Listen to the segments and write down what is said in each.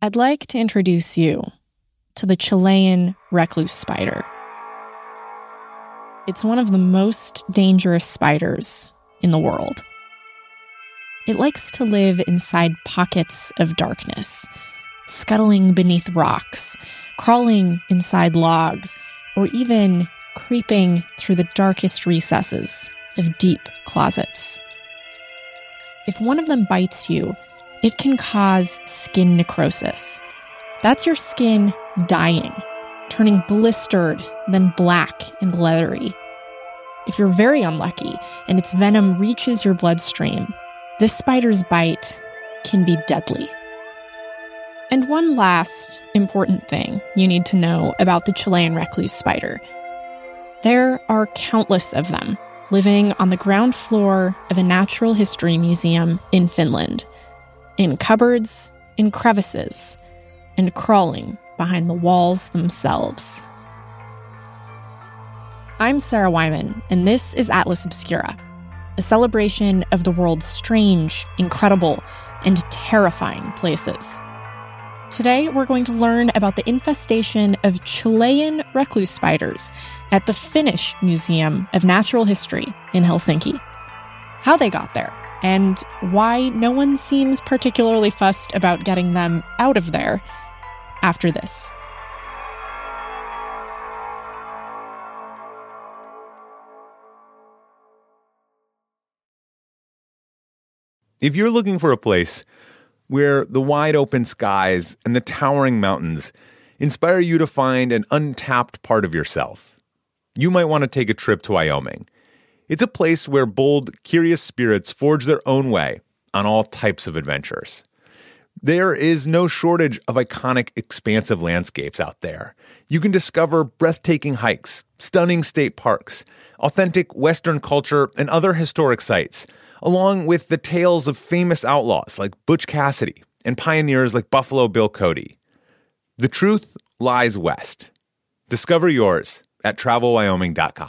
I'd like to introduce you to the Chilean recluse spider. It's one of the most dangerous spiders in the world. It likes to live inside pockets of darkness, scuttling beneath rocks, crawling inside logs, or even creeping through the darkest recesses of deep closets. If one of them bites you, it can cause skin necrosis. That's your skin dying, turning blistered, then black and leathery. If you're very unlucky and its venom reaches your bloodstream, this spider's bite can be deadly. And one last important thing you need to know about the Chilean recluse spider. There are countless of them living on the ground floor of a natural history museum in Finland, in cupboards, in crevices, and crawling behind the walls themselves. I'm Sarah Wyman, and this is Atlas Obscura, a celebration of the world's strange, incredible, and terrifying places. Today, we're going to learn about the infestation of Chilean recluse spiders at the Finnish Museum of Natural History in Helsinki, how they got there, and why no one seems particularly fussed about getting them out of there after this. If you're looking for a place where the wide open skies and the towering mountains inspire you to find an untapped part of yourself, you might want to take a trip to Wyoming. It's a place where bold, curious spirits forge their own way on all types of adventures. There is no shortage of iconic, expansive landscapes out there. You can discover breathtaking hikes, stunning state parks, authentic Western culture, and other historic sites, along with the tales of famous outlaws like Butch Cassidy and pioneers like Buffalo Bill Cody. The truth lies west. Discover yours at TravelWyoming.com.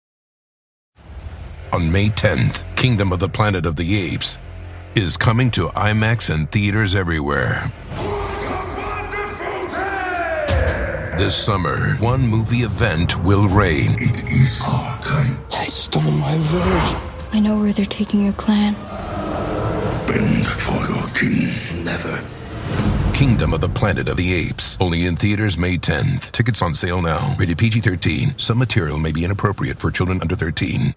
On May 10th, Kingdom of the Planet of the Apes is coming to IMAX and theaters everywhere. What a wonderful day! This summer, one movie event will reign. It is our time. They stole my village. I know where they're taking your clan. Bend for your king. Never. Kingdom of the Planet of the Apes. Only in theaters May 10th. Tickets on sale now. Rated PG-13. Some material may be inappropriate for children under 13.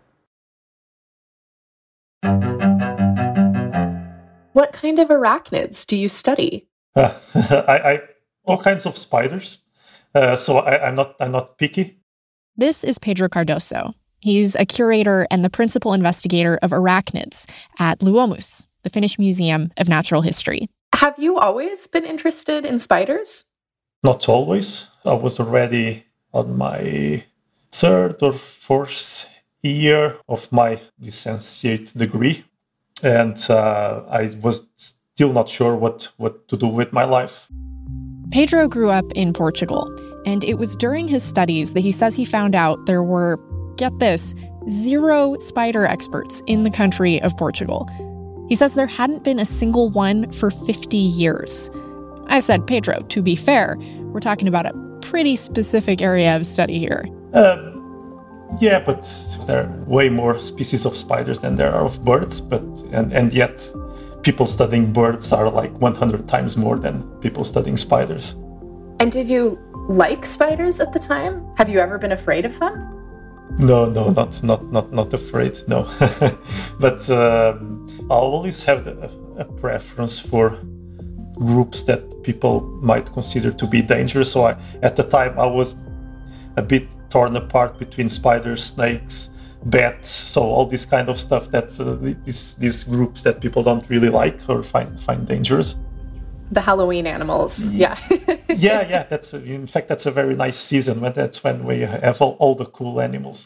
What kind of arachnids do you study? I all kinds of spiders. So I'm not picky. This is Pedro Cardoso. He's a curator and the principal investigator of arachnids at Luomus, the Finnish Museum of Natural History. Have you always been interested in spiders? Not always. I was already on my third or fourth year of my licentiate degree, and I was still not sure what to do with my life. Pedro grew up in Portugal, and it was during his studies that he says he found out there were, get this, 0 spider experts in the country of Portugal. He says there hadn't been a single one for 50 years. I said, Pedro, to be fair, we're talking about a pretty specific area of study here. Yeah, but there are way more species of spiders than there are of birds, and yet people studying birds are like 100 times more than people studying spiders. And did you like spiders at the time? Have you ever been afraid of them? No, not afraid, no. But I always have a preference for groups that people might consider to be dangerous. So at the time, I was a bit torn apart between spiders, snakes, bats, so all this kind of stuff that these groups that people don't really like or find dangerous. The Halloween animals, yeah. yeah. That's a very nice season that's when we have all the cool animals.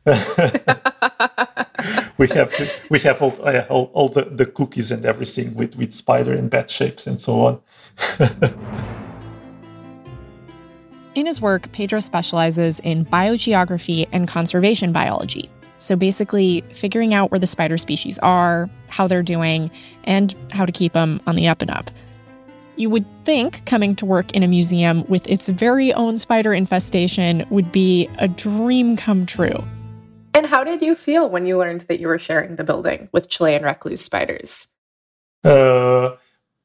we have all the cookies and everything with spider and bat shapes and so on. In his work, Pedro specializes in biogeography and conservation biology. So basically figuring out where the spider species are, how they're doing, and how to keep them on the up and up. You would think coming to work in a museum with its very own spider infestation would be a dream come true. And how did you feel when you learned that you were sharing the building with Chilean recluse spiders? Well,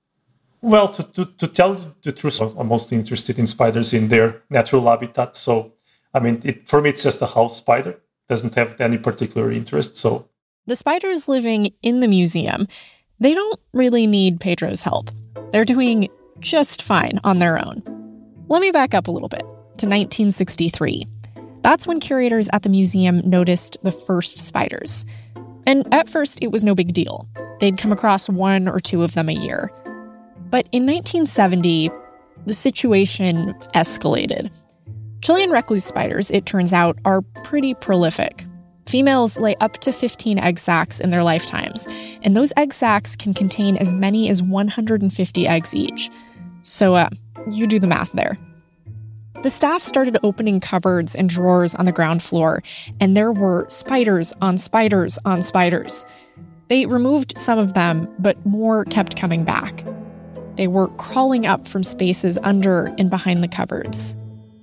to tell the truth, I'm mostly interested in spiders in their natural habitat. So, for me, it's just a house spider. Doesn't have any particular interest. So, the spiders living in the museum, they don't really need Pedro's help. They're doing just fine on their own. Let me back up a little bit to 1963. That's when curators at the museum noticed the first spiders. And at first, it was no big deal. They'd come across 1 or 2 of them a year. But in 1970, the situation escalated. Chilean recluse spiders, it turns out, are pretty prolific. Females lay up to 15 egg sacs in their lifetimes, and those egg sacs can contain as many as 150 eggs each. So, you do the math there. The staff started opening cupboards and drawers on the ground floor, and there were spiders on spiders on spiders. They removed some of them, but more kept coming back. They were crawling up from spaces under and behind the cupboards.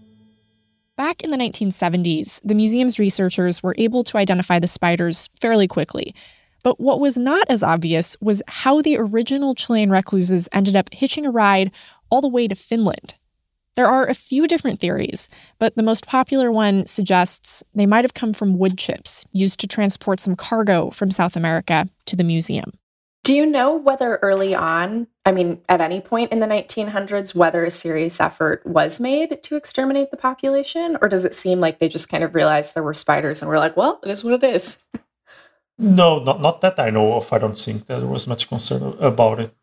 Back in the 1970s, the museum's researchers were able to identify the spiders fairly quickly. But what was not as obvious was how the original Chilean recluses ended up hitching a ride all the way to Finland. There are a few different theories, but the most popular one suggests they might have come from wood chips used to transport some cargo from South America to the museum. Do you know whether early on, at any point in the 1900s, whether a serious effort was made to exterminate the population? Or does it seem like they just kind of realized there were spiders and were like, well, it is what it is? No, not that I know of. I don't think there was much concern about it.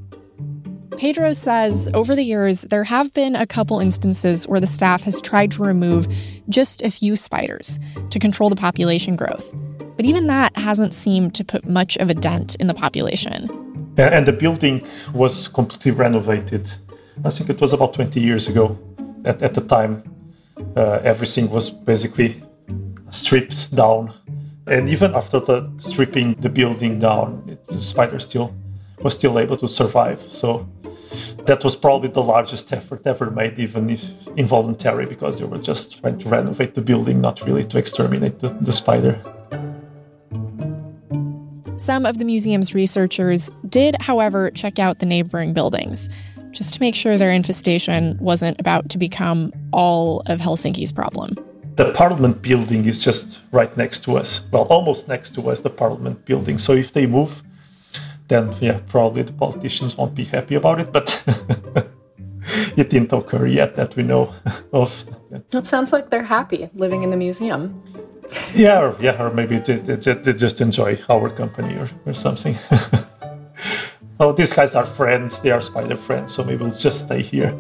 Pedro says over the years, there have been a couple instances where the staff has tried to remove just a few spiders to control the population growth. But even that hasn't seemed to put much of a dent in the population. And the building was completely renovated. I think it was about 20 years ago. At the time, everything was basically stripped down. And even after stripping the building down, the spider was still able to survive. So that was probably the largest effort ever made, even if involuntary, because they were just trying to renovate the building, not really to exterminate the spider. Some of the museum's researchers did, however, check out the neighboring buildings, just to make sure their infestation wasn't about to become all of Helsinki's problem. The Parliament building is just right next to us. Well, almost next to us, the Parliament building. So if they move, then probably the politicians won't be happy about it, but it didn't occur yet that we know of. It sounds like they're happy living in the museum. Yeah, or maybe they just enjoy our company or something. Oh, these guys are friends, they are spider friends, so maybe we'll just stay here.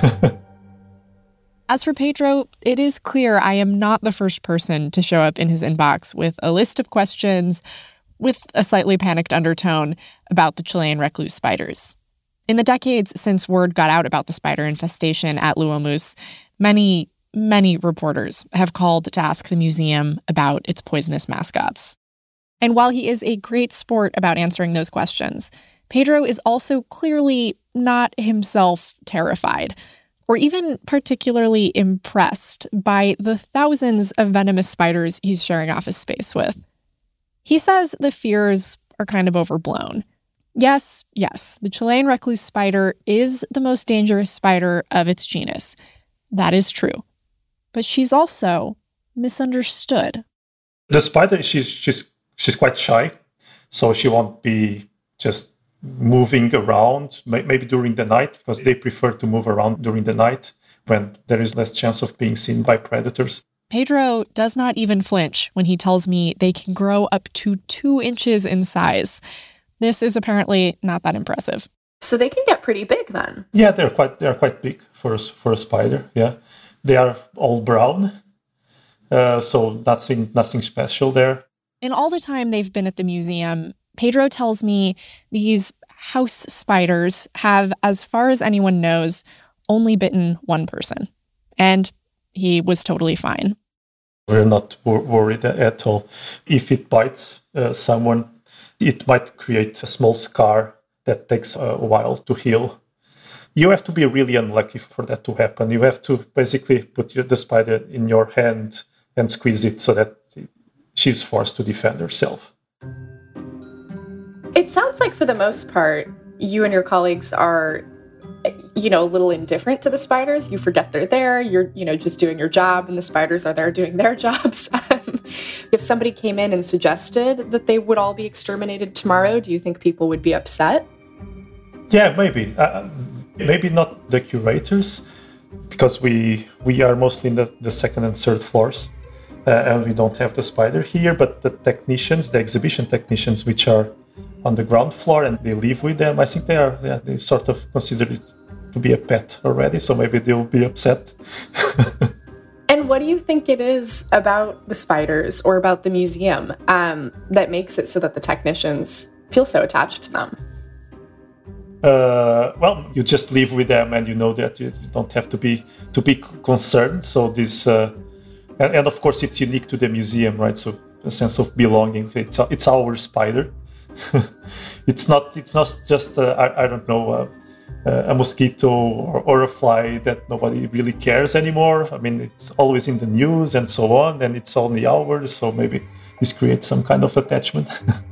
As for Pedro, it is clear I am not the first person to show up in his inbox with a list of questions with a slightly panicked undertone about the Chilean recluse spiders. In the decades since word got out about the spider infestation at Luomus, many reporters have called to ask the museum about its poisonous mascots. And while he is a great sport about answering those questions, Pedro is also clearly not himself terrified, or even particularly impressed by the thousands of venomous spiders he's sharing office space with. He says the fears are kind of overblown. Yes, the Chilean recluse spider is the most dangerous spider of its genus. That is true. But she's also misunderstood. The spider, she's quite shy, so she won't be just moving around, maybe during the night, because they prefer to move around during the night when there is less chance of being seen by predators. Pedro does not even flinch when he tells me they can grow up to 2 inches in size. This is apparently not that impressive. So they can get pretty big then. Yeah, they're quite big for a spider. Yeah, they are all brown, so nothing special there. In all the time they've been at the museum, Pedro tells me these house spiders have, as far as anyone knows, only bitten one person, and he was totally fine. We're not worried at all. If it bites someone, it might create a small scar that takes a while to heal. you have to be really unlucky for that to happen. You have to basically put the spider in your hand and squeeze it so that she's forced to defend herself. It sounds like for the most part, you and your colleagues are, a little indifferent to the spiders. You forget they're there. You're, just doing your job, and the spiders are there doing their jobs. If somebody came in and suggested that they would all be exterminated tomorrow, do you think people would be upset? Yeah, maybe. Maybe not the curators, because we are mostly in the second and third floors, and we don't have the spider here, but the technicians, the exhibition technicians, which are on the ground floor and they live with them, I think they sort of consider it to be a pet already, so maybe they'll be upset. And what do you think it is about the spiders or about the museum that makes it so that the technicians feel so attached to them? Well, you just live with them, and you know that you don't have to be concerned. So this, and of course, it's unique to the museum, right? So a sense of belonging. It's our spider. It's not just I don't know a mosquito or a fly that nobody really cares anymore. I mean, it's always in the news and so on, and it's only ours. So maybe this creates some kind of attachment.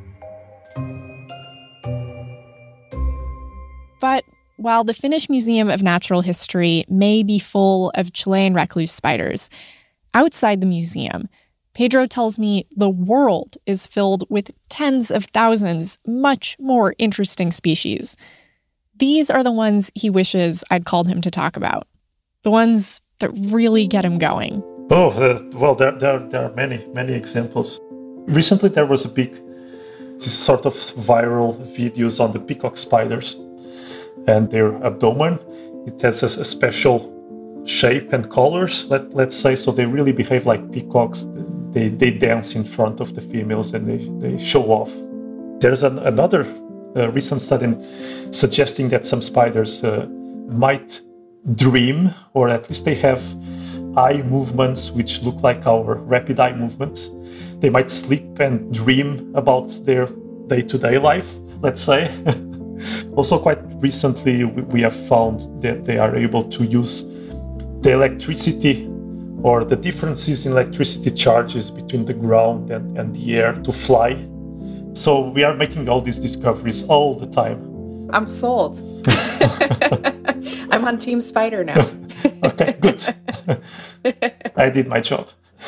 But while the Finnish Museum of Natural History may be full of Chilean recluse spiders, outside the museum, Pedro tells me the world is filled with tens of thousands much more interesting species. These are the ones he wishes I'd called him to talk about. The ones that really get him going. Oh, well, there are many examples. Recently, there was a big sort of viral videos on the peacock spiders and their abdomen. It has a special shape and colors, let's say, so they really behave like peacocks. They dance in front of the females and they show off. There's another recent study suggesting that some spiders might dream, or at least they have eye movements which look like our rapid eye movements. They might sleep and dream about their day-to-day life, let's say. Also, quite recently, we have found that they are able to use the electricity or the differences in electricity charges between the ground and the air to fly. So we are making all these discoveries all the time. I'm sold. I'm on Team Spider now. Okay, good. I did my job.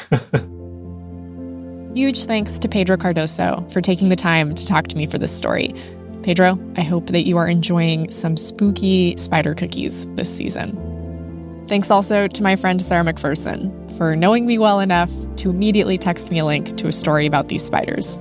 Huge thanks to Pedro Cardoso for taking the time to talk to me for this story. Pedro, I hope that you are enjoying some spooky spider cookies this season. Thanks also to my friend Sarah McPherson for knowing me well enough to immediately text me a link to a story about these spiders.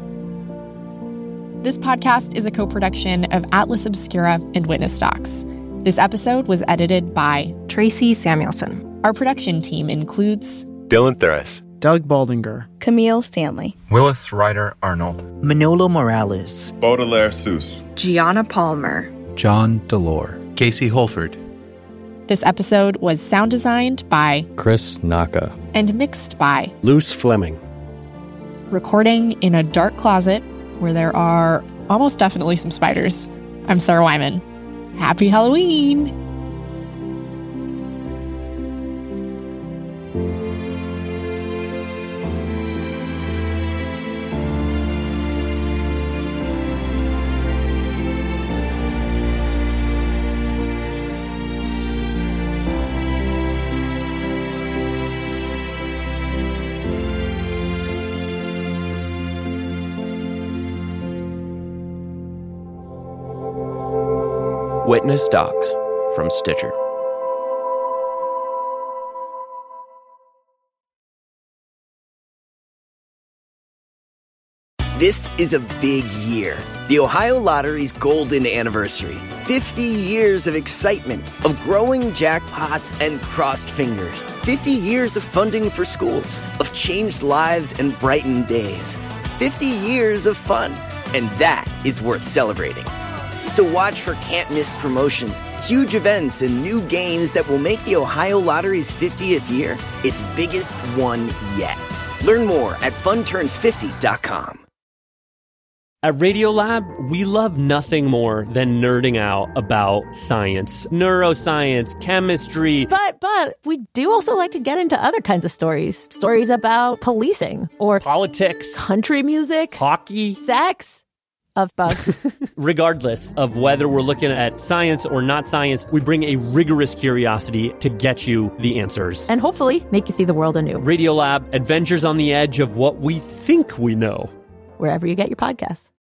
This podcast is a co-production of Atlas Obscura and Witness Docs. This episode was edited by Tracy Samuelson. Our production team includes Dylan Thuras, Doug Baldinger, Camille Stanley, Willis Ryder Arnold, Manolo Morales, Baudelaire Seuss, Gianna Palmer, John Delore, Casey Holford. This episode was sound designed by Chris Naka and mixed by Luce Fleming. Recording in a dark closet where there are almost definitely some spiders. I'm Sarah Wyman. Happy Halloween! Witness Docs from Stitcher. This is a big year. The Ohio Lottery's golden anniversary. 50 years of excitement, of growing jackpots and crossed fingers. 50 years of funding for schools, of changed lives and brightened days. 50 years of fun, and that is worth celebrating. So watch for can't-miss promotions, huge events, and new games that will make the Ohio Lottery's 50th year its biggest one yet. Learn more at funturns50.com. At Radiolab, we love nothing more than nerding out about science, neuroscience, chemistry. But we do also like to get into other kinds of stories. Stories about policing or politics, country music, hockey, sex. Of bugs. Regardless of whether we're looking at science or not science, we bring a rigorous curiosity to get you the answers. And hopefully make you see the world anew. Radiolab, adventures on the edge of what we think we know. Wherever you get your podcasts.